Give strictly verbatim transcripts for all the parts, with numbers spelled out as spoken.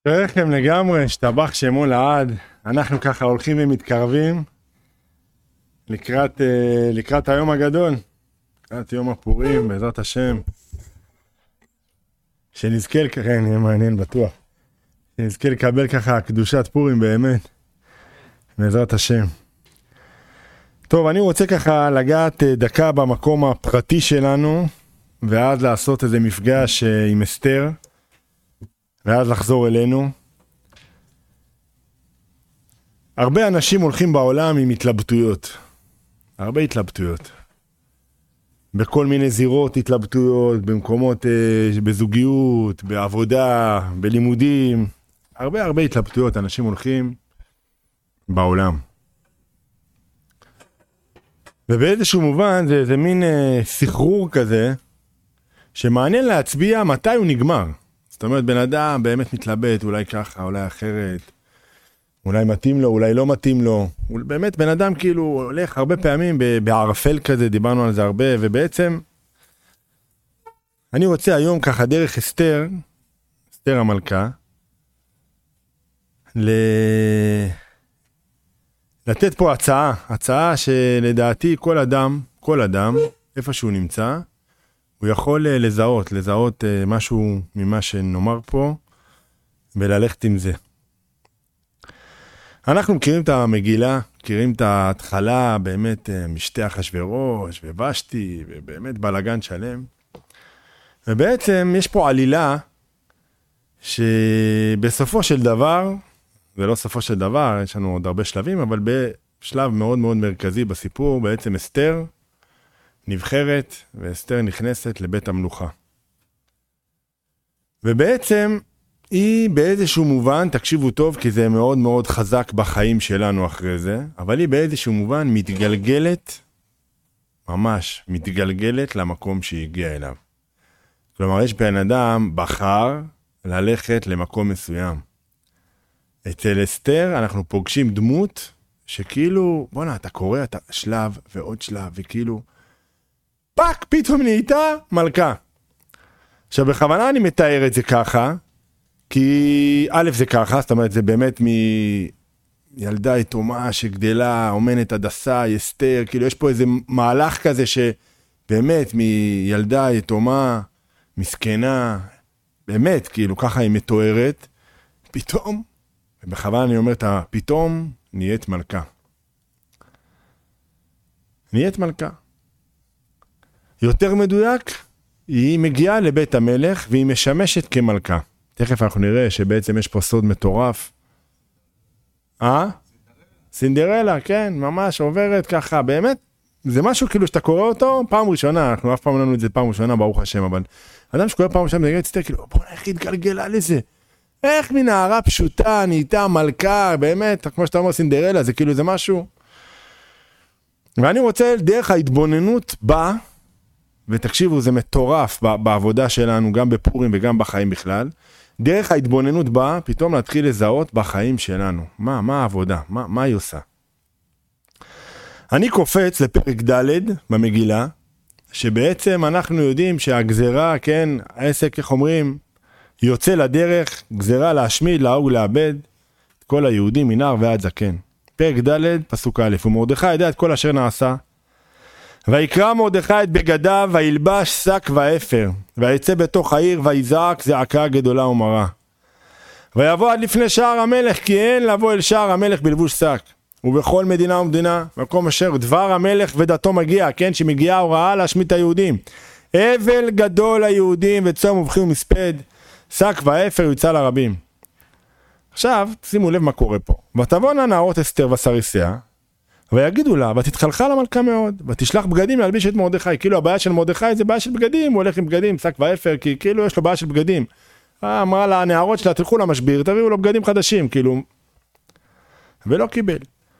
לכם לגמרי, שטבח שמו לעד. אנחנו ככה הולכים ומתקרבים לקראת, לקראת היום הגדול, לקראת יום הפורים, בעזרת השם. שנזכה, כן, יהיה מעניין בטוח. שנזכה לקבל ככה קדושת פורים באמת, בעזרת השם. טוב, אני רוצה ככה לגעת דקה במקום הפרטי שלנו, ואז לעשות איזה מפגש עם אסתר, ואז לחזור אלינו. הרבה אנשים הולכים בעולם עם התלבטויות. הרבה התלבטויות. בכל מיני זירות התלבטויות, במקומות, בזוגיות, בעבודה, בלימודים. הרבה הרבה התלבטויות אנשים הולכים בעולם. ובאיזשהו מובן זה, זה מין סחרור כזה, שמעניין להצביע מתי הוא נגמר. זאת אומרת, בן אדם באמת מתלבט, אולי ככה, אולי אחרת, אולי מתאים לו, אולי לא מתאים לו. באמת, בן אדם כאילו הולך הרבה פעמים בערפל כזה, דיברנו על זה הרבה, ובעצם, אני רוצה היום ככה דרך אסתר, אסתר המלכה, ל... לתת פה הצעה, הצעה שלדעתי כל אדם, כל אדם, איפה שהוא נמצא, הוא יכול לזהות, לזהות משהו ממה שנאמר פה, וללכת עם זה. אנחנו מכירים את המגילה, מכירים את ההתחלה, באמת משתה אחשוורוש, ובשתי, ובאמת בלגן שלם. ובעצם יש פה עלילה, שבסופו של דבר, זה לא סופו של דבר, יש לנו עוד הרבה שלבים, אבל בשלב מאוד מאוד מרכזי בסיפור, בעצם אסתר, נבחרת, ואסתר נכנסת לבית המלוכה. ובעצם היא באיזשהו מובן, תקשיבו טוב, כי זה מאוד מאוד חזק בחיים שלנו אחרי זה, אבל היא באיזשהו מובן מתגלגלת, ממש מתגלגלת למקום שהיא הגיעה אליו. כלומר, יש בן אדם בחר ללכת למקום מסוים. אצל אסתר אנחנו פוגשים דמות שכאילו, בוא נה, אתה קורא את השלב ועוד שלב, וכאילו, פאק, פתאום נהייתה מלכה. עכשיו, בכוונה אני מתאר את זה ככה, כי א' זה ככה, זאת אומרת, זה באמת מילדה יתומה שגדלה, אומנת הדסה, אסתר, כאילו יש פה איזה מהלך כזה שבאמת מילדה יתומה, מסכנה, באמת, כאילו ככה היא מתוארת, פתאום, ובכוונה אני אומר את הפתאום, נהיית מלכה. נהיית מלכה. יותר מדויק, היא מגיעה לבית המלך והיא משמשת כמלכה. תכף אנחנו נראה שבעצם יש פה סוד מטורף. אה? סינדרלה, כן, ממש עוברת ככה, באמת. זה משהו כאילו שאתה קורא אותו פעם ראשונה, אנחנו אף פעם לא לנו את זה פעם ראשונה, ברוך השם, אבל אדם שקורא פעם ראשונה, נגיד, תסתכל, כאילו, בוא נלך להתגלגלה לזה. איך מנערה פשוטה, נהייתה מלכה, באמת, כמו שאתה אומר סינדרלה, זה כאילו זה משהו. ואני רוצה דרך ההתבוננות בה, ותקשיבו, זה מטורף בעבודה שלנו, גם בפורים וגם בחיים בכלל. דרך ההתבוננות בה, פתאום להתחיל לזהות בחיים שלנו. מה, מה העבודה? מה, מה היא עושה? אני קופץ לפרק ד' במגילה, שבעצם אנחנו יודעים שהגזרה, כן, העסק, איך אומרים, יוצא לדרך, גזרה להשמיד, להרוג, לאבד, את כל היהודים מנער ועד זקן. פרק ד' פסוק א', ומרדכי ידע את כל אשר נעשה, ויקרא מרדכי את בגדיו, וילבש שק ואפר, ויצא בתוך העיר, ויזעק זעקה גדולה ומרה. ויבוא עד לפני שער המלך, כי אין לבוא אל שער המלך בלבוש שק. ובכל מדינה ומדינה, מקום אשר דבר המלך ודתו מגיע, כן, שמגיעה הוראה להשמיד את היהודים. אבל גדול היהודים, וצום ובכי ומספד, שק ואפר יוצא לרבים. עכשיו, שימו לב מה קורה פה. ותבואנה נערות אסתר וסריסיה, ויגידו לה, ותתחלחה למלכה מאוד, ותשלח בגדים להלביש את מרדכי. כאילו הבעיה של מרדכי זה בעיה של בגדים, הוא הולך עם בגדים, שק ואפר, כי כאילו יש לו בעיה של בגדים. אמרה לה, הנערות שלה, תלכו למשביר, תביאו לו בגדים חדשים, כאילו. ולא קיבל.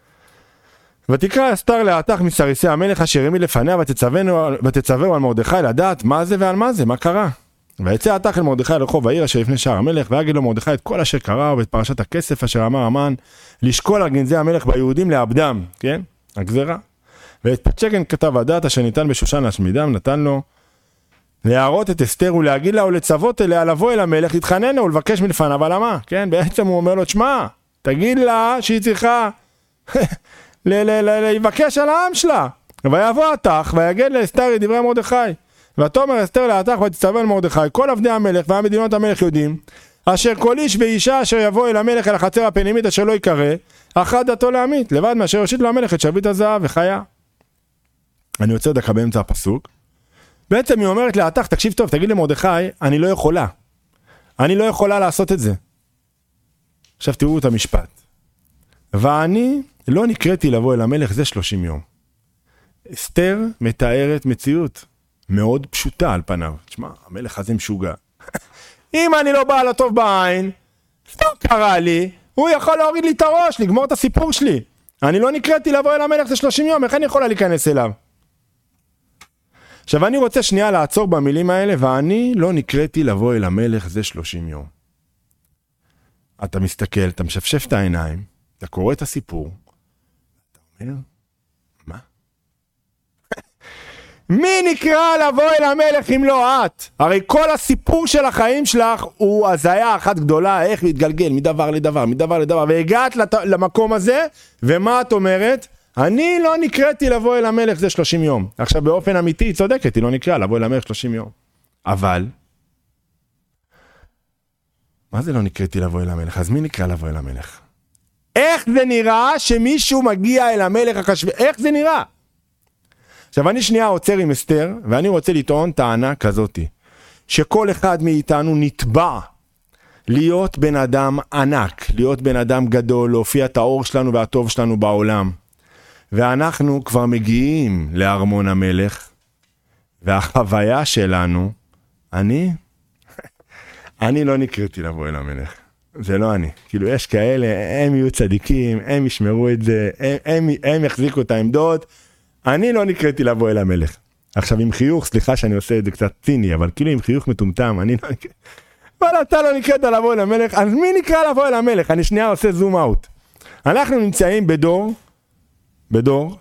ותקרא אסתר להעתך מסריסיה המלך אשר העמיד לפניה, ותצווהו על מרדכי לדעת מה זה ועל מה זה, מה קרה. ויצא העתך אל מרדכי לרחוב העיר אשר לפני שער המלך, ויגיד לו מרדכי את כל אשר קרה, ואת פרשת הכסף אשר אמר המן, לשקול על גנזי המלך ביהודים לאבדם, כן? הגזרה. ואת פצ'קן כתב הדעת אשר ניתן בשושן להשמידם, נתן לו להראות את אסתר ולהגיד לה ולצוות אליה לבוא אל המלך, להתחנן לה ולבקש מלפניו על מה, כן? בעצם הוא אומר לו, תשמע, תגיד לה שהיא צריכה לבקש על העם שלה. ויבוא התח ויגד לאסתר דברי מרדכי. ותאמר אסתר להתח ותצווה אל מרדכי, כל עבדי המלך והמדינות המלך יודעים, אשר כל איש ואישה אשר יבוא אל המלך אל החצר הפנימית אשר לא יקרא, אחת דתו להמית, לבד מאשר יושיט לו המלך את שרביט הזהב וחיה. אני יוצא דקה באמצע הפסוק. בעצם היא אומרת להתח, תקשיב טוב, תגיד למרדכי, אני לא יכולה. אני לא יכולה לעשות את זה. עכשיו תראו את המשפט. ואני לא נקראתי לבוא אל המלך זה שלושים יום. אסתר מתארת מציאות מאוד פשוטה על פניו. תשמע, המלך הזה משוגע. אם אני לא בא לטוב בעין, סתם קרא לי, הוא יכול להוריד לי את הראש, לגמור את הסיפור שלי. אני לא נקראתי לבוא אל המלך זה שלושים יום, איך אני יכולה להיכנס אליו? עכשיו אני רוצה שנייה לעצור במילים האלה, ואני לא נקראתי לבוא אל המלך זה שלושים יום. אתה מסתכל, אתה משפשף את העיניים, אתה קורא את הסיפור, אתה אומר, מה? מי נקרא לבוא אל המלך אם לא את? הרי כל הסיפור של החיים שלך הוא הזיה אחת גדולה, איך להתגלגל מדבר לדבר, מדבר לדבר, והגעת למקום הזה, ומה את אומרת? אני לא נקראתי לבוא אל המלך זה שלושים יום. עכשיו באופן אמיתי היא צודקת, היא לא נקרא לבוא אל המלך שלושים יום. אבל, מה זה לא נקראתי לבוא אל המלך? אז מי נקרא לבוא אל המלך? איך זה נראה שמישהו מגיע אל המלך החשבי? איך זה נראה? עכשיו אני שנייה עוצר עם אסתר, ואני רוצה לטעון טענה כזאת, שכל אחד מאיתנו נטבע להיות בן אדם ענק, להיות בן אדם גדול, להופיע את האור שלנו והטוב שלנו בעולם. ואנחנו כבר מגיעים לארמון המלך, והחוויה שלנו, אני, אני לא נקראתי לבוא אל המלך. זה לא אני. כאילו יש כאלה, הם יהיו צדיקים, הם ישמרו את זה, הם, הם, הם יחזיקו את העמדות, אני לא נקראתי לבוא אל המלך. עכשיו עם חיוך, סליחה שאני עושה את זה קצת ציני, אבל כאילו עם חיוך מטומטם, אני לא נקרא... אבל אתה לא נקראת לבוא אל המלך, אז מי נקרא לבוא אל המלך? אני שנייה עושה זום אאוט. אנחנו נמצאים בדור, בדור,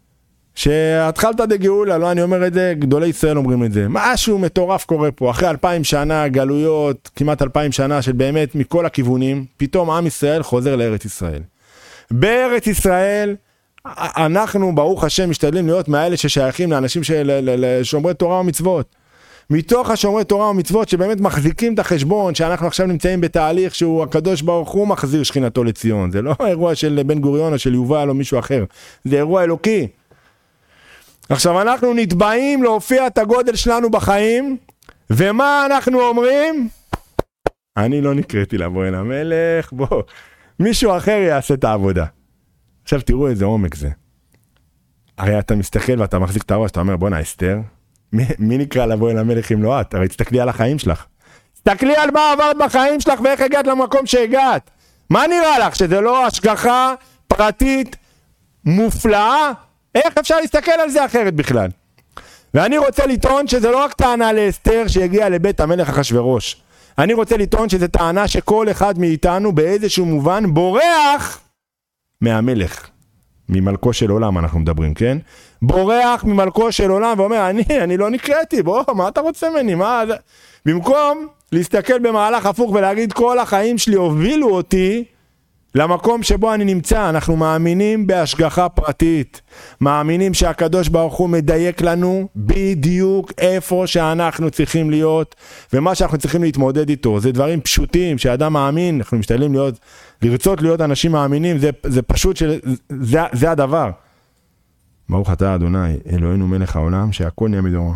שהתחלת דגאולה, לא אני אומר את זה, גדולי ישראל אומרים את זה. משהו מטורף קורה פה, אחרי אלפיים שנה, גלויות, כמעט אלפיים שנה של באמת מכל הכיוונים, פתאום עם ישראל חוזר לארץ ישראל. בארץ ישראל, אנחנו ברוך השם משתדלים להיות מאלה ששייכים לאנשים ששומרי תורה ומצוות. מתוך השומרי תורה ומצוות שבאמת מחזיקים את החשבון, שאנחנו עכשיו נמצאים בתהליך שהוא הקדוש ברוך הוא מחזיר שכינתו לציון. זה לא אירוע של בן גוריון או של יובל או מישהו אחר. זה אירוע אלוקי. עכשיו אנחנו נתבעים להופיע את הגודל שלנו בחיים, ומה אנחנו אומרים? אני לא נקראתי לבוא אל המלך, בוא, מישהו אחר יעשה את העבודה. עכשיו תראו איזה עומק זה. הרי אתה מסתכל ואתה מחזיק את הראש, אתה אומר בוא נה אסתר, מי, מי נקרא לבוא אל המלך אם לא את? הרי תסתכלי על החיים שלך. תסתכלי על מה עברת בחיים שלך ואיך הגעת למקום שהגעת. מה נראה לך? שזה לא השגחה פרטית מופלאה? איך אפשר להסתכל על זה אחרת בכלל? ואני רוצה לטעון שזה לא רק טענה לאסתר שהגיעה לבית המלך אחשוורוש. אני רוצה לטעון שזה טענה שכל אחד מאיתנו באיזשהו מובן בורח מהמלך. ממלכו של עולם אנחנו מדברים, כן? בורח ממלכו של עולם ואומר, אני, אני לא נקראתי, בוא, מה אתה רוצה ממני? מה? במקום להסתכל במהלך הפוך ולהגיד, כל החיים שלי הובילו אותי למקום שבו אני נמצא. אנחנו מאמינים בהשגחה פרטית. מאמינים שהקדוש ברוך הוא מדייק לנו בדיוק איפה שאנחנו צריכים להיות, ומה שאנחנו צריכים להתמודד איתו. זה דברים פשוטים שאדם מאמין, אנחנו משתדלים להיות, לרצות להיות אנשים מאמינים, זה, זה פשוט, של, זה, זה הדבר. ברוך אתה אדוני, אלוהינו מלך העולם, שהכל נהיה מדורו.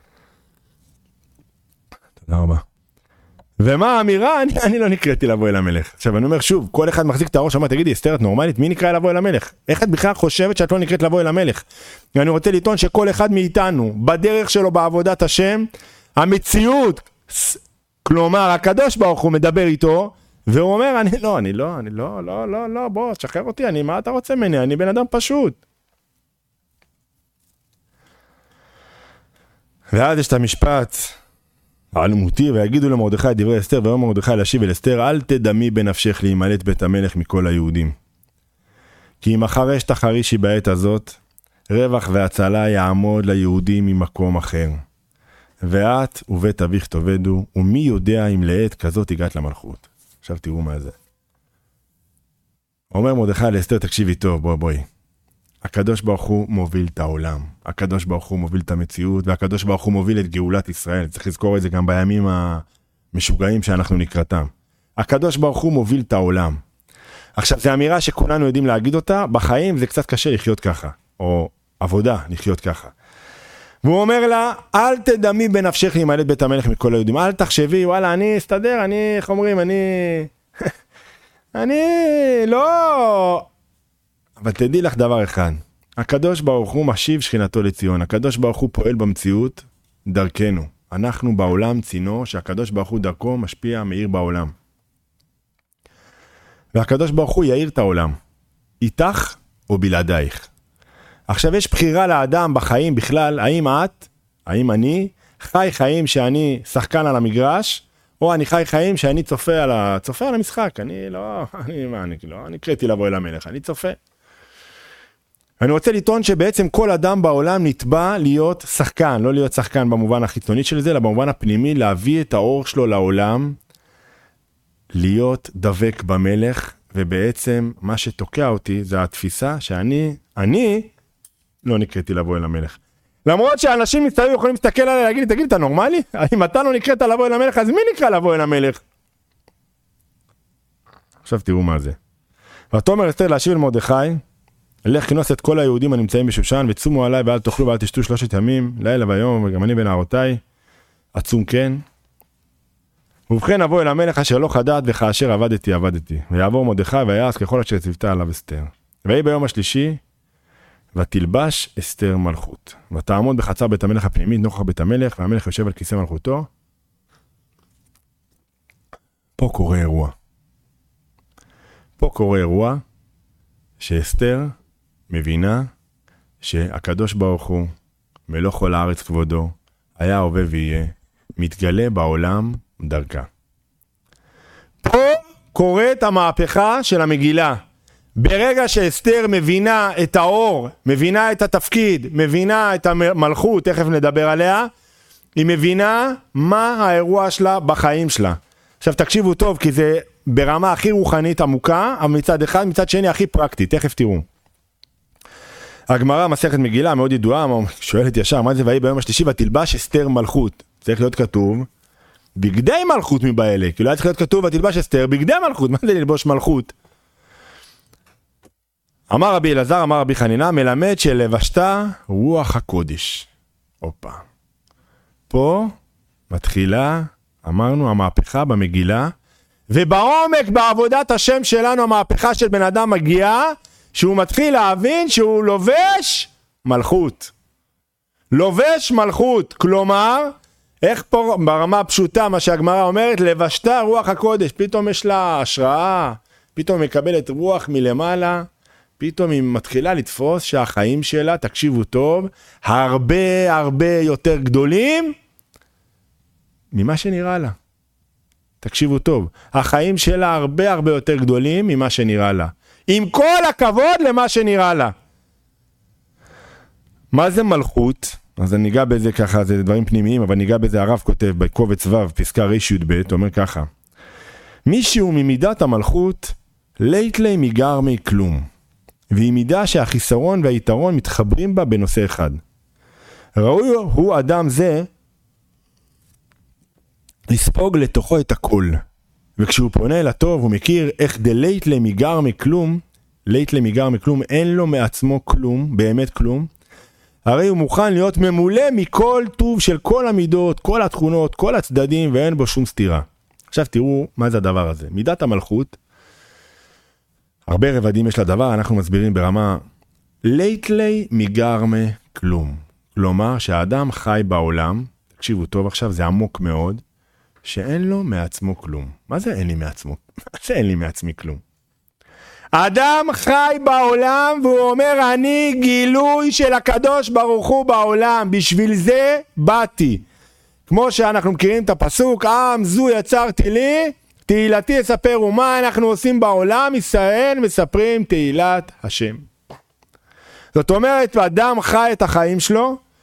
תודה רבה. ומה האמירה? אני, אני לא נקראתי לבוא אל המלך. עכשיו אני אומר שוב, כל אחד מחזיק את הראש, אמר, תגידי, אסתר את נורמלית, מי נקרא לבוא אל המלך? איך את בכלל חושבת שאת לא נקראת לבוא אל המלך? ואני רוצה לטעון שכל אחד מאיתנו, בדרך שלו בעבודת השם, המציאות, כלומר, הקדוש ברוך הוא מדבר איתו, והוא אומר, אני לא, אני לא, אני לא, לא, לא, לא, בוא, תשחרר אותי, אני, מה אתה רוצה ממני? אני בן אדם פשוט. ואז יש את המשפט, אלמותי, ויגידו למרדכי דברי אסתר, ויאמר מרדכי להשיב אל אסתר, אל תדמי בנפשך להימלט בית המלך מכל היהודים. כי אם החרש תחרישי בעת הזאת, רווח והצלה יעמוד ליהודים ממקום אחר. ואת ובית אביך תאבדו, ומי יודע אם לעת כזאת הגעת למלכות. עכשיו תראו מה זה. אומר מרדכי לאסתר, תקשיבי טוב, בואי בואי. הקדוש ברוך הוא מוביל את העולם. הקדוש ברוך הוא מוביל את המציאות, והקדוש ברוך הוא מוביל את גאולת ישראל. צריך לזכור את זה גם בימים המשוגעים שאנחנו נקראתם. הקדוש ברוך הוא מוביל את העולם. עכשיו, זו אמירה שכולנו יודעים להגיד אותה, בחיים זה קצת קשה לחיות ככה, או עבודה לחיות ככה. והוא אומר לה, אל תדמי בנפשך להימלט בית המלך מכל היהודים, אל תחשבי, וואלה, אני אסתדר, אני, איך אומרים, אני... אני לא... אבל תדעי לך דבר אחד, הקדוש ברוך הוא משיב שכינתו לציון, הקדוש ברוך הוא פועל במציאות דרכנו. אנחנו בעולם צינור שהקדוש ברוך הוא דרכו משפיע מאיר בעולם. והקדוש ברוך הוא יאיר את העולם, איתך או בלעדייך. עכשיו יש בחירה לאדם בחיים בכלל, האם את, האם אני, חי חיים שאני שחקן על המגרש, או אני חי חיים שאני צופה על, ה... צופה על המשחק, אני לא, אני, מה, אני, לא, אני קראתי לבוא אל המלך, אני צופה. אני רוצה לטעון שבעצם כל אדם בעולם נתבע להיות שחקן, לא להיות שחקן במובן החיצוני של זה, אלא במובן הפנימי, להביא את האור שלו לעולם, להיות דבק במלך, ובעצם מה שתוקע אותי זה התפיסה שאני, אני לא נקראתי לבוא אל המלך. למרות שאנשים מסתובבים יכולים להסתכל עליי להגיד לי, תגיד, אתה נורמלי? אם אתה לא נקראת לבוא אל המלך, אז מי נקרא לבוא אל המלך? עכשיו תראו מה זה. ותאמר אסתר להשיב אל מרדכי, לך כנוס את כל היהודים הנמצאים בשושן, וצומו עליי ואל תאכלו ואל תשתו שלושת ימים, לילה ויום, וגם אני בנערותיי, עצום כן. ובכן אבוא אל המלך אשר לא חדד, וכאשר עבדתי עבדתי. ויעבור מרדכי ויעש ככל אשר צוותה עליו אסתר. ויהי ביום השלישי, ותלבש אסתר מלכות. ותעמוד בחצר בית המלך הפנימי, נוכח בית המלך, והמלך יושב על כיסא מלכותו. פה קורה אירוע. פה קורה אירוע, שאסתר מבינה שהקדוש ברוך הוא, מלוך כל הארץ כבודו, היה הווה ויהיה, מתגלה בעולם דרכה. פה קורית המהפכה של המגילה. ברגע שאסתר מבינה את האור, מבינה את התפקיד, מבינה את המלכות, תכף נדבר עליה, היא מבינה מה האירוע שלה בחיים שלה. עכשיו תקשיבו טוב, כי זה ברמה הכי רוחנית עמוקה, אבל מצד אחד, מצד שני הכי פרקטי, תכף תראו. הגמרא מסכת מגילה מאוד ידועה, שואלת ישר, מה זה ויהי ביום השלישי ותלבש אסתר מלכות? צריך להיות כתוב, בגדי מלכות מבעלה, כאילו היה צריך להיות כתוב ותלבש אסתר בגדי מלכות, מה זה ללבוש מלכות? אמר רבי אלעזר, אמר רבי חנינה, מלמד שלבשתה רוח הקודש. אופה. פה מתחילה, אמרנו, המהפכה במגילה, ובעומק בעבודת השם שלנו המהפכה של בן אדם מגיעה, שהוא מתחיל להבין שהוא לובש מלכות. לובש מלכות, כלומר, איך פה ברמה פשוטה מה שהגמרא אומרת, לבשתה רוח הקודש, פתאום יש לה השראה, פתאום מקבלת רוח מלמעלה, פתאום היא מתחילה לתפוס שהחיים שלה, תקשיבו טוב, הרבה הרבה יותר גדולים ממה שנראה לה. תקשיבו טוב, החיים שלה הרבה הרבה יותר גדולים ממה שנראה לה. עם כל הכבוד למה שנראה לה. מה זה מלכות? אז אני ניגע בזה ככה, זה דברים פנימיים, אבל ניגע בזה הרב כותב בקובץ ו' פסקה ר"ב, אומר ככה. מישהו ממידת המלכות, לית לי מגר מי כלום. והיא מידה שהחיסרון והיתרון מתחברים בה בנושא אחד. ראוי הוא אדם זה לספוג לתוכו את הכל. וכשהוא פונה אל הטוב הוא מכיר איך דלית למיגר מכלום, לית למיגר מכלום, אין לו מעצמו כלום, באמת כלום. הרי הוא מוכן להיות ממולא מכל טוב של כל המידות, כל התכונות, כל הצדדים, ואין בו שום סתירה. עכשיו תראו מה זה הדבר הזה. מידת המלכות, הרבה רבדים יש לדבר, אנחנו מסבירים ברמה לית לי מגרמה כלום. כלומר שהאדם חי בעולם, תקשיבו טוב עכשיו, זה עמוק מאוד, שאין לו מעצמו כלום. מה זה אין לי מעצמו? מה זה אין לי מעצמי כלום? האדם חי בעולם והוא אומר אני גילוי של הקדוש ברוך הוא בעולם, בשביל זה באתי. כמו שאנחנו מכירים את הפסוק, עם זו יצרתי לי, תהילתי אספר, ומה אנחנו עושים בעולם? ישראל מספרים תהילת השם. זאת אומרת, האדם חי את החיים שלו,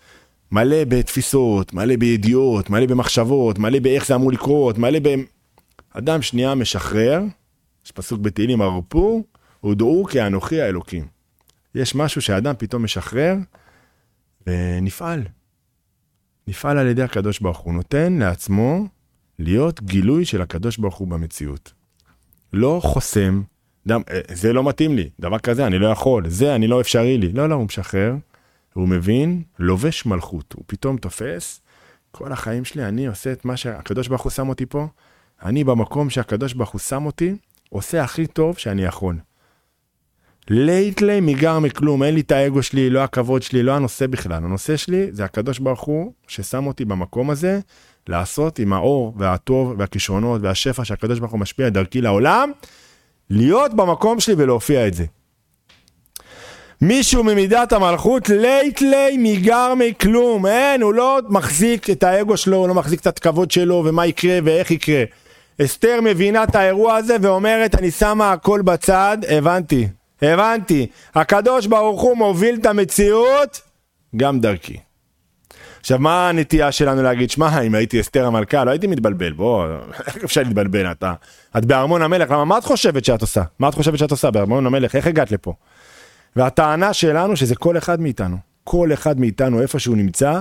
מלא בתפיסות, מלא בידיעות, מלא במחשבות, מלא באיך זה אמור לקרות, מלא ב... אדם שנייה משחרר, יש פסוק בתהילים, הרפו, הודעו כי אנוכי האלוקים. יש משהו שהאדם פתאום משחרר, ונפעל. נפעל על ידי הקדוש ברוך הוא. נותן לעצמו להיות גילוי של הקדוש ברוך הוא במציאות. לא חוסם, דם, זה לא מתאים לי, דבר כזה אני לא יכול, זה אני לא אפשרי לי. לא, לא, הוא משחרר, הוא מבין, לובש מלכות. הוא פתאום תופס, כל החיים שלי אני עושה את מה שהקדוש ברוך הוא שם אותי פה, אני במקום שהקדוש ברוך הוא שם אותי, עושה הכי טוב שאני יכול. לית לי מגר מכלום, אין לי את האגו שלי, לא הכבוד שלי, לא הנושא בכלל. הנושא שלי זה הקדוש ברוך הוא ששם אותי במקום הזה, לעשות עם האור והטוב והכישרונות והשפע שהקדוש ברוך הוא משפיע דרכי לעולם, להיות במקום שלי ולהופיע את זה. מישהו ממידת המלכות, לית לי מגר מכלום, אין, הוא לא מחזיק את האגו שלו, הוא לא מחזיק את הכבוד שלו ומה יקרה ואיך יקרה. אסתר מבינה את האירוע הזה ואומרת, אני שמה הכל בצד, הבנתי. הבנתי, הקדוש ברוך הוא מוביל את המציאות גם דרכי. עכשיו מה הנטייה שלנו להגיד, שמה אם הייתי אסתר המלכה לא הייתי מתבלבל, בוא, איך אפשר להתבלבל, אתה, את בארמון המלך, למה, מה את חושבת שאת עושה? מה את חושבת שאת עושה בארמון המלך, איך הגעת לפה? והטענה שלנו שזה כל אחד מאיתנו, כל אחד מאיתנו איפה שהוא נמצא,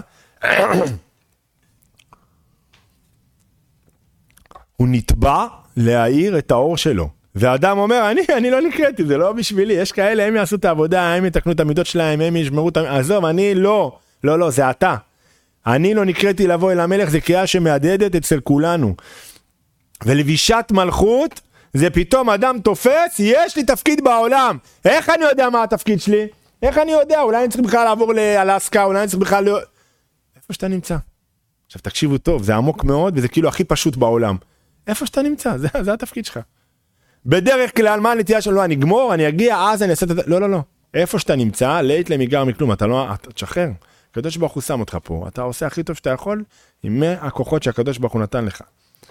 הוא נטבע להאיר את האור שלו. והאדם אומר, אני, אני לא נקראתי, זה לא בשבילי, יש כאלה, הם יעשו את העבודה, הם יתקנו את המידות שלהם, הם ישמרו את המידות, עזוב, אני לא, לא, לא, זה אתה. אני לא נקראתי לבוא אל המלך, זה קריאה שמהדהדת אצל כולנו. ולבישת מלכות, זה פתאום אדם תופס, יש לי תפקיד בעולם. איך אני יודע מה התפקיד שלי? איך אני יודע? אולי אני צריך בכלל לעבור לאלסקה, אולי אני צריך בכלל... לא... איפה שאתה נמצא? עכשיו תקשיבו טוב, זה עמוק מאוד, וזה כאילו הכי פשוט בעולם. איפה שאתה נמצא, זה, זה התפקיד שלך. בדרך כלל, מה הנטייה שלו? אני אגמור, אני אגיע, אז אני אעשה את... לא, לא, לא. איפה שאתה נמצא, לית למגר מכלום, אתה לא... אתה תשחרר. הקדוש ברוך הוא שם אותך פה. אתה עושה הכי טוב שאתה יכול, עם הכוחות שהקדוש ברוך הוא נתן לך.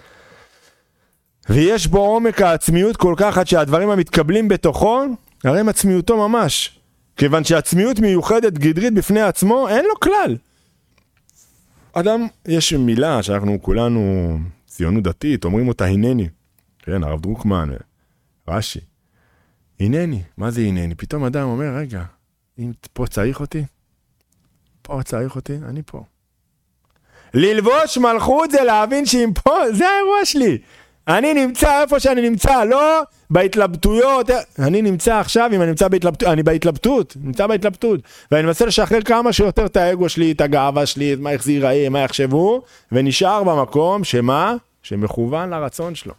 ויש בו עומק העצמיות כל כך, עד שהדברים המתקבלים בתוכו, הרי הם עצמיותו ממש. כיוון שהעצמיות מיוחדת גדרית בפני עצמו, אין לו כלל. אדם, יש מילה שאנחנו כולנו ציונות דתית, אומרים אותה הנני. כן, הרב דרוקמן, רש"י. הנני, מה זה הנני? פתאום אדם אומר, רגע, אם פה צריך אותי, פה צריך אותי, אני פה. ללבוש מלכות זה להבין שאם פה, זה האירוע שלי. אני נמצא איפה שאני נמצא, לא בהתלבטויות. אני נמצא עכשיו, אם אני נמצא בהתלבטות, אני בהתלבטות, נמצא בהתלבטות. ואני מנסה לשחרר כמה שיותר את האגו שלי, את הגאווה שלי, את מה איך זה ייראה, מה יחשבו, ונשאר במקום שמה? שמכוון לרצון שלו.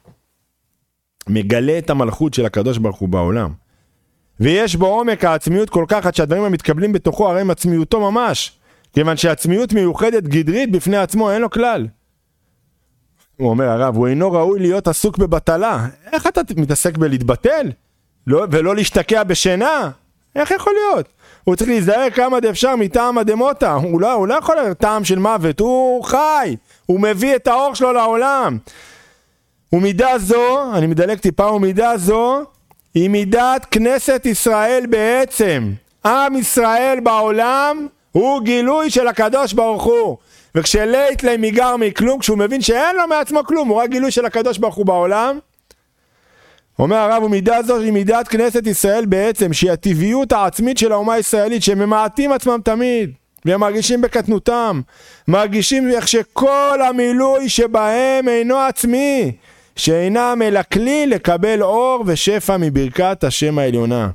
מגלה את המלכות של הקדוש ברוך הוא בעולם. ויש בו עומק העצמיות כל כך, עד שהדברים המתקבלים בתוכו, הרי הם עצמיותו ממש. כיוון שהעצמיות מיוחדת גדרית בפני עצמו, אין לו כלל. הוא אומר הרב, הוא אינו ראוי להיות עסוק בבטלה. איך אתה מתעסק בלהתבטל? לא, ולא להשתקע בשינה? איך יכול להיות? הוא צריך להיזהר כמה דאפשר מטעם הדמותה. הוא לא, הוא לא יכול להיות טעם של מוות, הוא חי. הוא מביא את האור שלו לעולם. ומידה זו, אני מדלג טיפה, ומידה זו, היא מידת כנסת ישראל בעצם. עם ישראל בעולם הוא גילוי של הקדוש ברוך הוא. וכשלית לי מגר מכלום, כשהוא מבין שאין לו מעצמו כלום, הוא רק גילוי של הקדוש ברוך הוא בעולם. אומר הרב, ומידה זו היא מידת כנסת ישראל בעצם, שהיא הטבעיות העצמית של האומה הישראלית, שהם ממעטים עצמם תמיד, והם מרגישים בקטנותם, מרגישים איך שכל המילוי שבהם אינו עצמי, שאינם אלא כלי לקבל אור ושפע מברכת השם העליונה.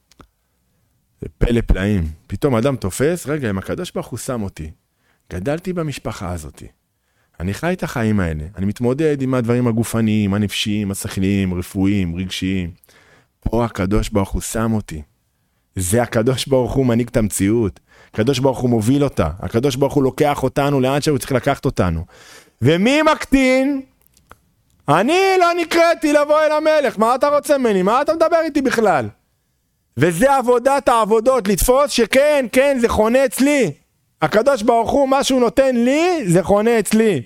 זה פלא פלאים. פתאום אדם תופס, רגע, אם הקדוש ברוך הוא שם אותי, גדלתי במשפחה הזאת, אני חי את החיים האלה, אני מתמודד עם הדברים הגופניים, הנפשיים, השכליים, רפואיים, רגשיים. פה הקדוש ברוך הוא שם אותי. זה הקדוש ברוך הוא מנהיג את המציאות. הקדוש ברוך הוא מוביל אותה. הקדוש ברוך הוא לוקח אותנו לאן שהוא צריך לקחת אותנו. ומי מקטין? אני לא נקראתי לבוא אל המלך. מה אתה רוצה ממני? מה אתה מדבר איתי בכלל? וזה עבודת העבודות, לתפוס שכן, כן, זה חונה אצלי. הקדוש ברוך הוא, מה שהוא נותן לי, זה חונה אצלי.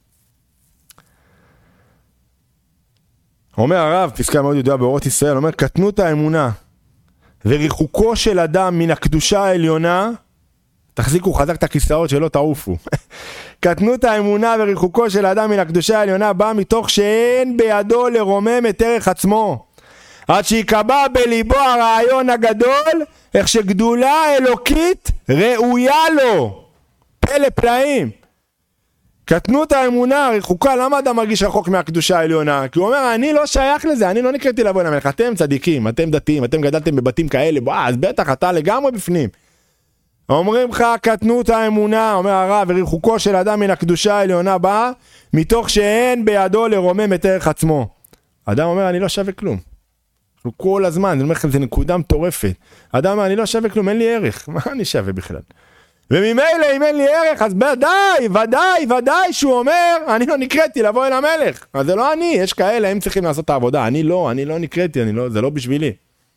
אומר הרב, פסקה מאוד ידועה באורות ישראל, אומר, קטנות האמונה וריחוקו של אדם מן הקדושה העליונה, תחזיקו חזק את הכיסאות שלא תעופו. קטנות האמונה וריחוקו של האדם מן הקדושה העליונה בא מתוך שאין בידו לרומם את ערך עצמו. עד שיקבע בליבו הרעיון הגדול, איך שגדולה אלוקית ראויה לו. פלא פלאים. קטנות האמונה, ריחוקה, למה אדם מרגיש רחוק מהקדושה העליונה? כי הוא אומר, אני לא שייך לזה, אני לא נקראתי לבוא אל המלך. אתם צדיקים, אתם דתיים, אתם גדלתם בבתים כאלה, בוא, אז בטח, אתה לגמרי בפנים. אומרים לך, קטנות האמונה, אומר הרב, וריחוקו של אדם מן הקדושה העליונה בא, מתוך שאין בידו לרומם את ערך עצמו. אדם אומר, אני לא שווה כלום. כל הזמן, אני אומר לכם, זה נקודה מטורפת. אדם אומר, אני לא שווה כלום, אין לי ערך. מה אני שווה בכלל? וממילא אם אין לי ערך, אז ודאי, ודאי, ודאי שהוא אומר, אני לא נקראתי לבוא אל המלך. אז זה לא אני, יש כאלה, הם צריכים לעשות את העבודה. אני לא, אני לא נקראתי, אני לא, זה לא בשבילי.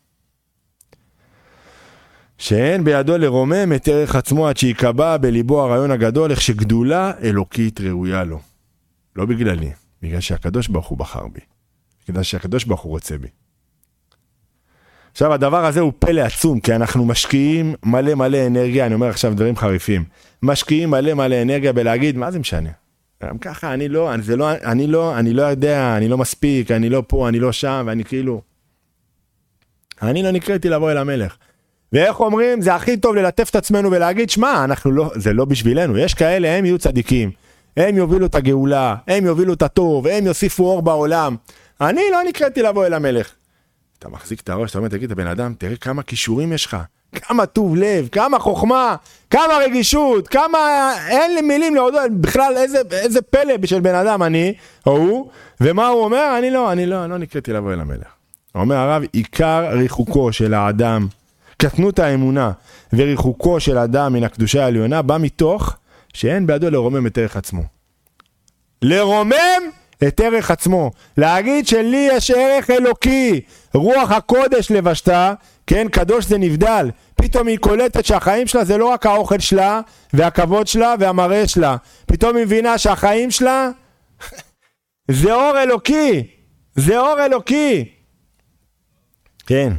שאין בידו לרומם את ערך עצמו עד שיקבע בליבו הרעיון הגדול, איך שגדולה אלוקית ראויה לו. לא בגללי, בגלל שהקדוש ברוך הוא בחר בי. בגלל שהקדוש ברוך הוא רוצה בי. עכשיו הדבר הזה הוא פלא עצום, כי אנחנו משקיעים מלא מלא אנרגיה, אני אומר עכשיו דברים חריפים, משקיעים מלא מלא אנרגיה בלהגיד, מה זה משנה? גם ככה, אני לא, אני, זה לא, אני לא, אני לא יודע, אני לא מספיק, אני לא פה, אני לא שם, ואני כאילו, אני לא נקראתי לבוא אל המלך. ואיך אומרים, זה הכי טוב ללטף את עצמנו ולהגיד, שמה, אנחנו לא, זה לא בשבילנו, יש כאלה, הם יהיו צדיקים, הם יובילו את הגאולה, הם יובילו את הטוב, הם יוסיפו אור בעולם, אני לא נקראתי לבוא אל המלך. אתה מחזיק את הראש, אתה אומר, תגיד, הבן אדם, תראה כמה כישורים יש לך, כמה טוב לב, כמה חוכמה, כמה רגישות, כמה, אין לי מילים להודות, בכלל איזה, איזה פלא של בן אדם אני, או הוא, ומה הוא אומר? אני לא, אני לא, אני לא נקראתי לבוא אל המלך. הוא אומר הרב, עיקר ריחוקו של האדם, קטנות האמונה וריחוקו של האדם מן הקדושה העליונה, בא מתוך שאין בידו לרומם את ערך עצמו. לרומם את ערך עצמו, להגיד שלי יש ערך אלוקי, רוח הקודש לבשתה, כן, קדוש זה נבדל, פתאום היא קולטת שהחיים שלה זה לא רק האוכל שלה, והכבוד שלה והמראה שלה, פתאום היא מבינה שהחיים שלה, זה אור אלוקי, זה אור אלוקי, כן.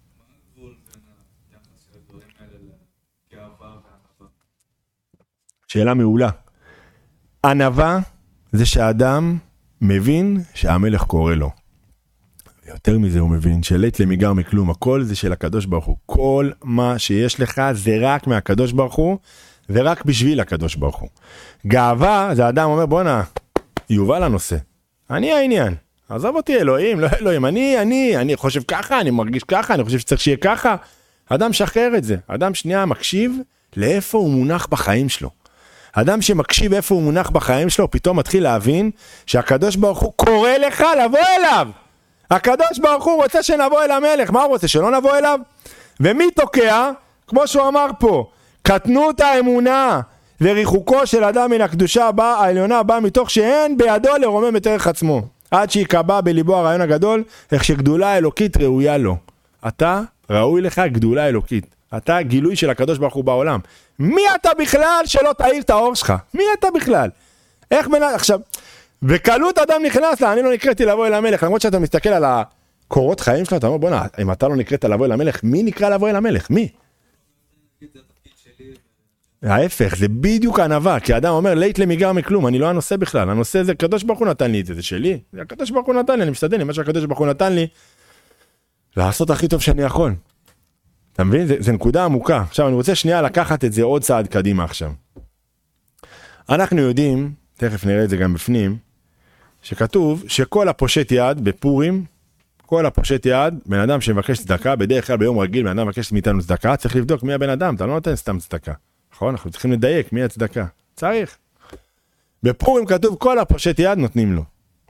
שאלה מעולה. ענווה זה שהאדם מבין שהמלך קורא לו. יותר מזה הוא מבין שלית למיגר מכלום, הכל זה של הקדוש ברוך הוא. כל מה שיש לך זה רק מהקדוש ברוך הוא, ורק בשביל הקדוש ברוך הוא. גאווה זה האדם אומר, בוא נע, יובל הנושא. אני העניין. עזוב אותי אלוהים, לא אלוהים. אני, אני, אני חושב ככה, אני מרגיש ככה, אני חושב שצריך שיהיה ככה. אדם שחרר את זה. אדם שנייה מקשיב לאיפה הוא מונח בחיים שלו. אדם שמקשיב איפה הוא מונח בחיים שלו, פתאום מתחיל להבין שהקדוש ברוך הוא קורא לך לבוא אליו. הקדוש ברוך הוא רוצה שנבוא אל המלך. מה הוא רוצה? שלא נבוא אליו? ומי תוקע? כמו שהוא אמר פה, קטנות האמונה וריחוקו של אדם מן הקדושה בא, העליונה בא מתוך שאין בידו לרומם את ערך עצמו. עד שיקבע בליבו הרעיון הגדול, איך שגדולה אלוקית ראויה לו. אתה ראוי לך גדולה אלוקית. אתה גילוי של הקדוש ברוך הוא בעולם. מי אתה בכלל שלא תאיר את האור שלך? מי אתה בכלל? איך בין... עכשיו, בקלות אדם נכנס לה, אני לא נקראתי לבוא אל המלך, למרות שאתה מסתכל על הקורות חיים שלך, אתה אומר, בוא נה, אם אתה לא נקראת לבוא אל המלך, מי נקרא לבוא אל המלך? מי? ההפך, זה בדיוק ענווה, כי האדם אומר, לית למיגר מכלום, אני לא הנושא בכלל, הנושא זה, הקדוש ברוך הוא נתן לי את זה, זה שלי, זה הקדוש ברוך הוא נתן לי, אני משתדל, מה שהקדוש ברוך הוא נתן לי, לעשות הכי טוב שאני יכול. אתה מבין? זה, זה נקודה עמוקה. עכשיו, אני רוצה שנייה לקחת את זה עוד צעד קדימה עכשיו. אנחנו יודעים, תכף נראה את זה גם בפנים, שכתוב שכל הפושט יד בפורים, כל הפושט יד, בן אדם שמבקש צדקה, בדרך כלל ביום רגיל, בן אדם מבקש מאיתנו צדקה, צריך לבדוק מי הבן אדם, אתה לא נותן סתם צדקה. נכון? אנחנו צריכים לדייק מי הצדקה. צריך. בפורים כתוב כל הפושט יד נותנים לו.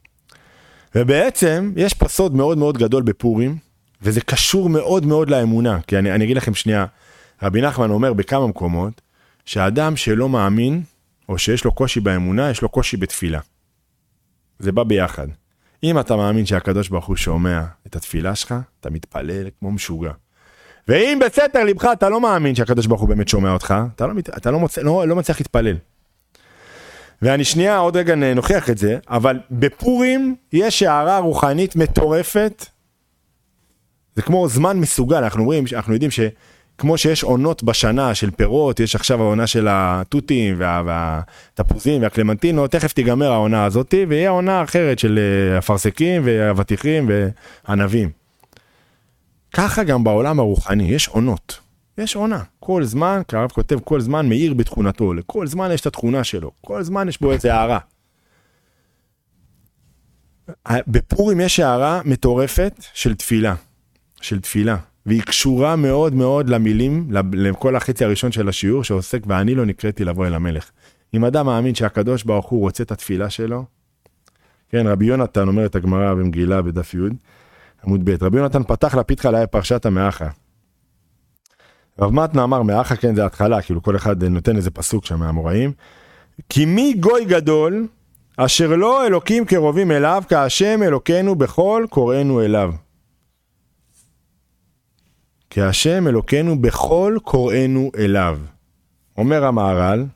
ובעצם יש פה סוד מאוד מאוד גדול בפורים, וזה קשור מאוד מאוד לאמונה, כי אני, אני אגיד לכם שנייה, רבי נחמן אומר בכמה מקומות, שהאדם שלא מאמין, או שיש לו קושי באמונה, יש לו קושי בתפילה. זה בא ביחד. אם אתה מאמין שהקדוש ברוך הוא שומע את התפילה שלך, אתה מתפלל כמו משוגע. ואם בסתר לבך אתה לא מאמין שהקדוש ברוך הוא באמת שומע אותך, אתה לא, אתה לא, מוצא, לא, לא מצליח להתפלל. ואני שנייה עוד רגע נוכיח את זה, אבל בפורים יש הערה רוחנית מטורפת, זה כמו זמן מסוגל, אנחנו אומרים, אנחנו יודעים כמו שיש עונות בשנה של פירות, יש עכשיו העונה של התותים והתפוזים והקלמנטינות, תכף תיגמר העונה הזאת, ויהיה העונה אחרת של הפרסקים והוותיכים והענבים. ככה גם בעולם הרוחני, יש עונות. יש עונה. כל זמן, כרב כותב, כל זמן מאיר בתכונתו. לכל זמן יש את התכונה שלו. כל זמן יש בו איזה הערה. בפורים יש הערה מטורפת של תפילה. של תפילה. והיא קשורה מאוד מאוד למילים, לכל החצי הראשון של השיעור, שעוסק, ואני לא נקראתי לבוא אל המלך. אם אדם מאמין שהקדוש ברוך הוא רוצה את התפילה שלו, כן, רבי יונתן אומר את הגמרא במגילה בדף י' עמוד ב', רבי יונתן פתח לפיתחה לה פרשת המאחה. רב מתנה אמר מאחה, כן, זה התחלה, כאילו כל אחד נותן איזה פסוק שם מהאמוראים, כי מי גוי גדול, אשר לא אלוקים קרובים אליו, כהשם אלוקינו בכל קוראינו אליו. כי השם אלוקינו בכל קוראינו אליו. אומר המהר"ל,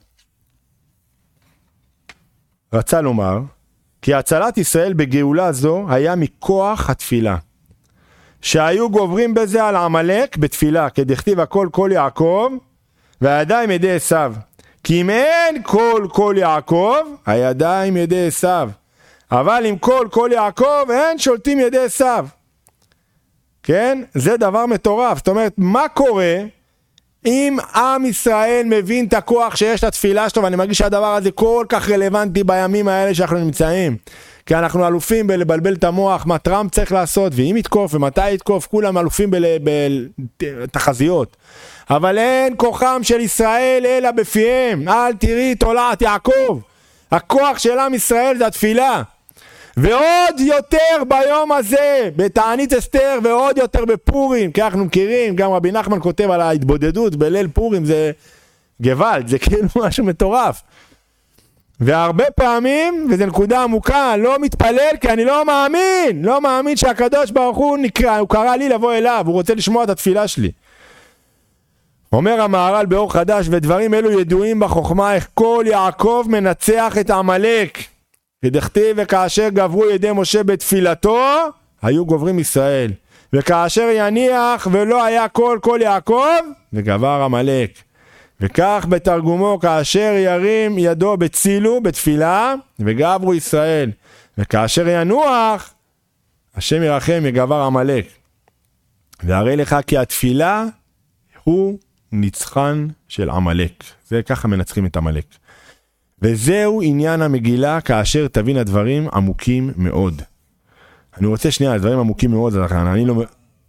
רצה לומר, כי הצלת ישראל בגאולה זו היה מכוח התפילה. שהיו גוברים בזה על עמלק בתפילה, כדכתיב הכל כל יעקב, והידיים ידי עשיו. כי אם אין כל כל יעקב, הידיים ידי עשיו. אבל אם כל כל יעקב, אין שולטים ידי עשיו. כן? זה דבר מטורף. זאת אומרת, מה קורה אם עם ישראל מבין את הכוח שיש לתפילה שלו, ואני מרגיש שהדבר הזה כל כך רלוונטי בימים האלה שאנחנו נמצאים. כי אנחנו אלופים בלבלבל את המוח, מה טראמפ צריך לעשות, ואם יתקוף ומתי יתקוף, כולם אלופים בתחזיות. אבל אין כוחם של ישראל אלא בפיהם. אל תראי תולעת יעקב. הכוח של עם ישראל זה התפילה. ועוד יותר ביום הזה, בתענית אסתר, ועוד יותר בפורים, כי אנחנו מכירים, גם רבי נחמן כותב על ההתבודדות בליל פורים, זה גוואלד, זה כאילו משהו מטורף. והרבה פעמים, וזו נקודה עמוקה, לא מתפלל, כי אני לא מאמין, לא מאמין שהקדוש ברוך הוא נקרא, הוא קרא לי לבוא אליו, הוא רוצה לשמוע את התפילה שלי. אומר המהר"ל באור חדש, ודברים אלו ידועים בחוכמה, איך כל יעקב מנצח את עמלק. כדכתיב וכאשר גברו ידי משה בתפילתו, היו גוברים ישראל. וכאשר יניח ולא היה כל כל יעקב, וגבר עמלק. וכך בתרגומו, כאשר ירים ידו בצילו, בתפילה, וגברו ישראל. וכאשר ינוח, השם ירחם יגבר עמלק. והרי לך כי התפילה הוא ניצחן של עמלק. זה ככה מנצחים את עמלק. וזהו עניין המגילה כאשר תבין הדברים עמוקים מאוד. אני רוצה שנייה, הדברים עמוקים מאוד, אני לא...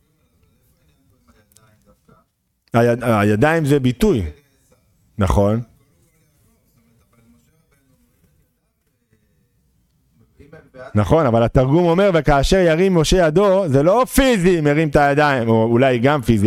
היד... הידיים זה ביטוי. נכון. נכון, אבל התרגום אומר, וכאשר ירים משה ידו, זה לא פיזי מרים את הידיים, או אולי גם פיזי.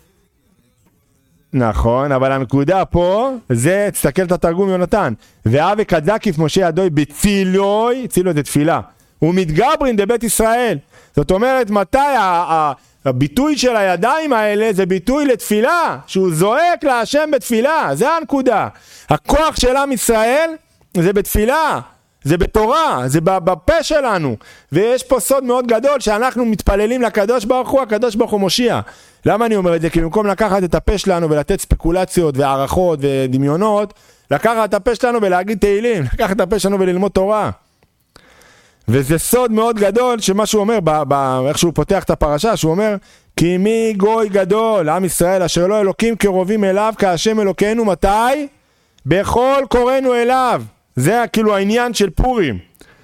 נכון, אבל הנקודה פה, זה, תסתכל את התרגום יונתן. ואבי כדקיף משה ידוי בצילוי, צילוי זה תפילה. הוא מתגברין דבית ישראל. זאת אומרת, מתי הביטוי של הידיים האלה, זה ביטוי לתפילה, שהוא זועק להשם בתפילה, זה הנקודה. הכוח של עם ישראל, זה בתפילה. זה בתורה, זה בפה שלנו. ויש פה סוד מאוד גדול שאנחנו מתפללים לקדוש ברוך הוא, הקדוש ברוך הוא מושיע. למה אני אומר את זה? כי במקום לקחת את הפה שלנו ולתת ספקולציות והערכות ודמיונות, לקחת את הפה שלנו ולהגיד תהילים, לקחת את הפה שלנו וללמוד תורה. וזה סוד מאוד גדול שמה שהוא אומר, ב- ב- איך שהוא פותח את הפרשה, שהוא אומר, כי מי גוי גדול, עם ישראל, אשר לא אלוקים קרובים אליו, כהשם אלוקינו, מתי? בכל קוראינו אליו. זה כאילו העניין של פורים.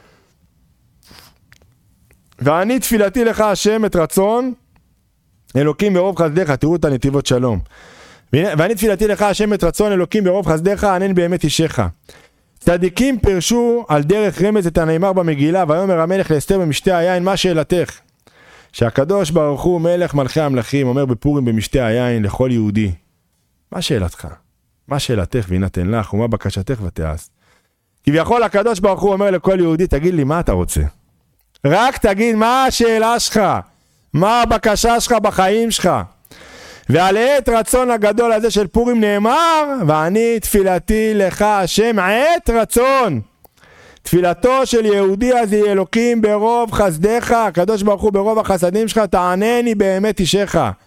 ואני תפילתי לך השם את רצון, אלוקים ברוב חסדך, תראו את הנתיבות שלום. ואני תפילתי לך השם את רצון, אלוקים ברוב חסדך, ענן באמת אישך. צדיקים פרשו על דרך רמז את הנאמר במגילה, ויאמר המלך לאסתר במשתה היין, מה שאלתך? שהקדוש ברוך הוא מלך מלכי המלכים, אומר בפורים במשתה היין לכל יהודי. מה שאלתך? מה שאלתך וינתן לך, ומה בקשתך ותעש? כביכול הקדוש ברוך הוא אומר לכל יהודי, תגיד לי מה אתה רוצה? רק תגיד מה השאלה שלך, מה הבקשה שלך בחיים שלך. ועל עת רצון הגדול הזה של פורים נאמר, ואני תפילתי לך השם עת רצון. תפילתו של יהודי אז היא אלוקים ברוב חסדך, הקדוש ברוך הוא ברוב החסדים שלך, תענני באמת אישך.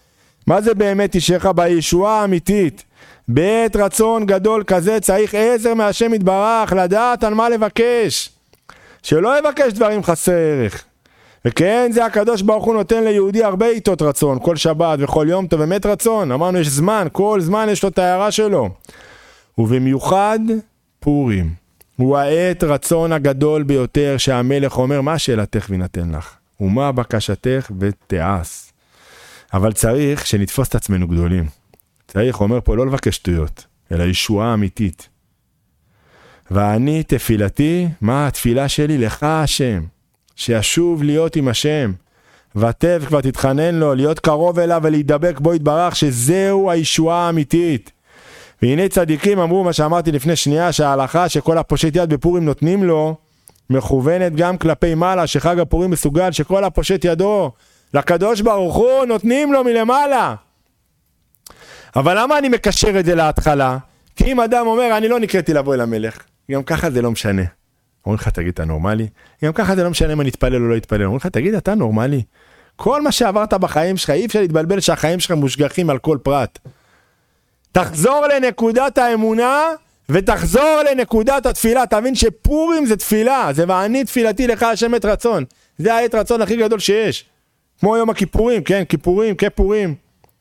מה זה באמת אישך? בישועה האמיתית. בעת רצון גדול כזה צריך עזר מהשם יתברך, לדעת על מה לבקש. שלא יבקש דברים חסר ערך. וכן זה הקדוש ברוך הוא נותן ליהודי הרבה עיתות רצון, כל שבת וכל יום טוב באמת רצון. אמרנו יש זמן, כל זמן יש לו את ההערה שלו. ובמיוחד פורים. הוא העת רצון הגדול ביותר שהמלך אומר מה שאלתך וינתן לך. ומה בקשתך ותעש. אבל צריך שנתפוס את עצמנו גדולים. צריך, אומר פה, לא לבקש שטויות, אלא ישועה אמיתית. ואני תפילתי, מה התפילה שלי? לך השם, שישוב להיות עם השם, ותב כבר תתחנן לו, להיות קרוב אליו ולהידבק בו יתברך, שזהו הישועה האמיתית. והנה צדיקים אמרו מה שאמרתי לפני שנייה, שההלכה שכל הפושט יד בפורים נותנים לו, מכוונת גם כלפי מעלה, שחג הפורים מסוגל, שכל הפושט ידו, לקדוש ברוך הוא נותנים לו מלמעלה. אבל למה אני מקשר את זה להתחלה? כי אם אדם אומר, אני לא נקראתי לבוא אל המלך, גם ככה זה לא משנה. אומרים לך, תגיד, אתה נורמלי? גם ככה זה לא משנה אם אני אתפלל או לא אתפלל. אומרים לך, תגיד, אתה נורמלי? כל מה שעברת בחיים שלך, אי אפשר להתבלבל שהחיים שלך מושגחים על כל פרט. תחזור לנקודת האמונה, ותחזור לנקודת התפילה. תבין שפורים זה תפילה, זה ואני תפילתי לך השם את רצון. זה העת רצון הכי גדול שיש. כמו יום הכיפורים, כן, כיפורים, כפורים.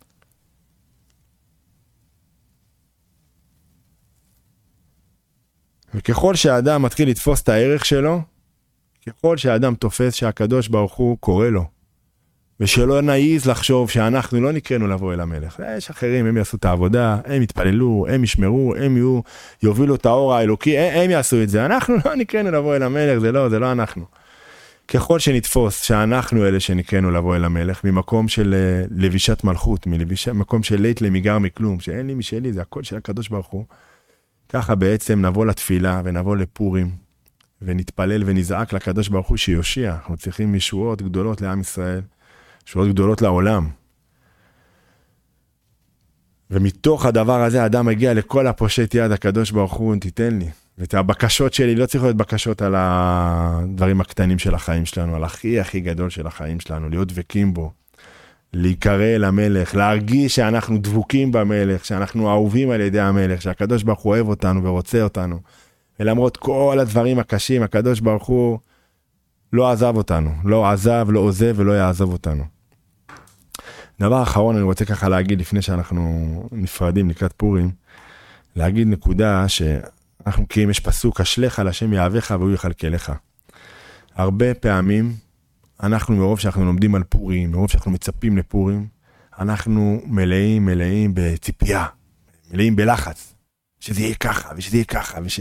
וככל שהאדם מתחיל לתפוס את הערך שלו, ככל שהאדם תופס שהקדוש ברוך הוא קורא לו, ושלא נעיז לחשוב שאנחנו לא נקראנו לבוא אל המלך. יש אחרים, הם יעשו את העבודה, הם יתפללו, הם ישמרו, הם יהיו, יובילו את האור האלוקי, הם, הם יעשו את זה. אנחנו לא נקראנו לבוא אל המלך, זה לא, זה לא אנחנו. ככל שנתפוס שאנחנו אלה שנקראנו לבוא אל המלך, ממקום של לבישת מלכות, ממקום של לית למיגר מכלום, שאין לי משלי, זה הכל של הקדוש ברוך הוא. ככה בעצם נבוא לתפילה ונבוא לפורים, ונתפלל ונזעק לקדוש ברוך הוא שיושיע. אנחנו צריכים ישועות גדולות לעם ישראל, ישועות גדולות לעולם. ומתוך הדבר הזה האדם מגיע לכל הפושט יד, הקדוש ברוך הוא תיתן לי. ואת הבקשות שלי לא צריך להיות בקשות על הדברים הקטנים של החיים שלנו, על הכי הכי גדול של החיים שלנו, להיות דבקים בו, להיקרא אל המלך, להרגיש שאנחנו דבוקים במלך, שאנחנו אהובים על ידי המלך, שהקדוש ברוך הוא אוהב אותנו ורוצה אותנו. ולמרות כל הדברים הקשים, הקדוש ברוך הוא לא עזב אותנו, לא עזב, לא עוזב ולא יעזוב אותנו. דבר אחרון אני רוצה ככה להגיד לפני שאנחנו נפרדים לקראת פורים, להגיד נקודה שאנחנו מכירים, יש פסוק, אשליך על השם יאהבך והוא יכלכלך. הרבה פעמים אנחנו מרוב שאנחנו לומדים על פורים, מרוב שאנחנו מצפים לפורים, אנחנו מלאים מלאים בציפייה, מלאים בלחץ, שזה יהיה ככה ושזה יהיה ככה וש...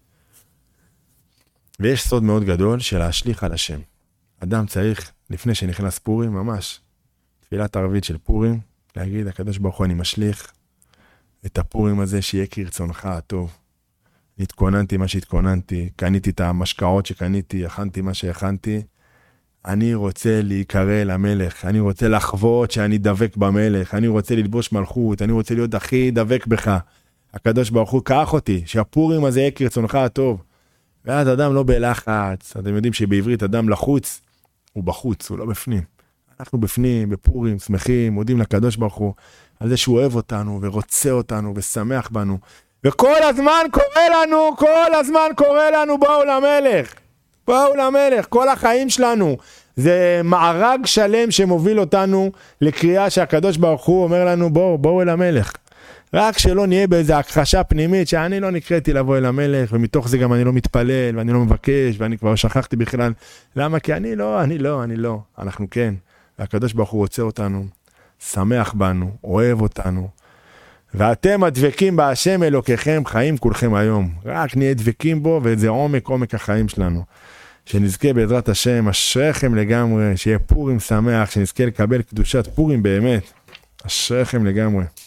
ויש סוד מאוד גדול של להשליך על השם. אדם צריך, לפני שנכנס פורים, ממש, תפילת ערבית של פורים, להגיד, הקדוש ברוך הוא, אני משליך את הפורים הזה שיהיה כרצונך הטוב. התכוננתי מה שהתכוננתי, קניתי את המשקאות שקניתי, הכנתי מה שהכנתי. אני רוצה להיקרא למלך, אני רוצה לחוות שאני דבק במלך, אני רוצה ללבוש מלכות, אני רוצה להיות הכי דבק בך. הקדוש ברוך הוא, קח אותי, שהפורים הזה יהיה כרצונך הטוב. ואז אדם לא בלחץ, אתם יודעים שבעברית אדם לחוץ, הוא בחוץ, הוא לא בפנים. אנחנו בפנים, בפורים, שמחים, מודים לקדוש ברוך הוא, על זה שהוא אוהב אותנו ורוצה אותנו ושמח בנו. וכל הזמן קורא לנו, כל הזמן קורא לנו, בואו למלך. בואו למלך, כל החיים שלנו. זה מערג שלם שמוביל אותנו לקריאה שהקדוש ברוך הוא אומר לנו, בואו, בואו אל המלך. רק שלא נהיה באיזו הכחשה פנימית שאני לא נקראתי לבוא אל המלך, ומתוך זה גם אני לא מתפלל, ואני לא מבקש, ואני כבר שכחתי בכלל. למה? כי אני לא, אני לא, אני לא. אנחנו כן. והקדוש ברוך הוא רוצה אותנו, שמח בנו, אוהב אותנו. ואתם הדבקים בהשם אלוקיכם, חיים כולכם היום. רק נהיה דבקים בו, וזה עומק, עומק החיים שלנו. שנזכה בעזרת השם, אשריכם לגמרי, שיהיה פורים שמח, שנזכה לקבל קדושת פורים באמת. אשריכם לגמרי.